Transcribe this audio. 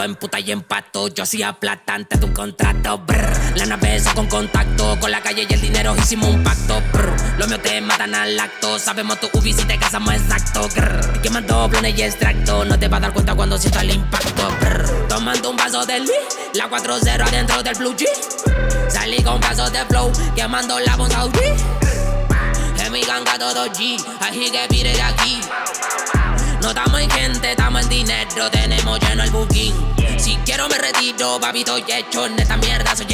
en puta y en pato. Yo hacía plata antes de un contrato. Brr. La nave eso con contacto. Con la calle y el dinero hicimos un pacto. Brr. Los míos te matan al acto. Sabemos tu ubi si te casamos exacto. Grr. Quemando blones y extracto. No te vas a dar cuenta cuando sientas el impacto. Brr. Tomando un vaso de Lee. La 4-0 adentro del Blue G. Salí con vasos de flow. Quemando la Bon Saudi. En mi ganga todo G. Así que pide de aquí. No estamos en gente, estamos en dinero. Tenemos lleno el booking. Si quiero me retiro, papi, estoy hecho en esta mierda. Soy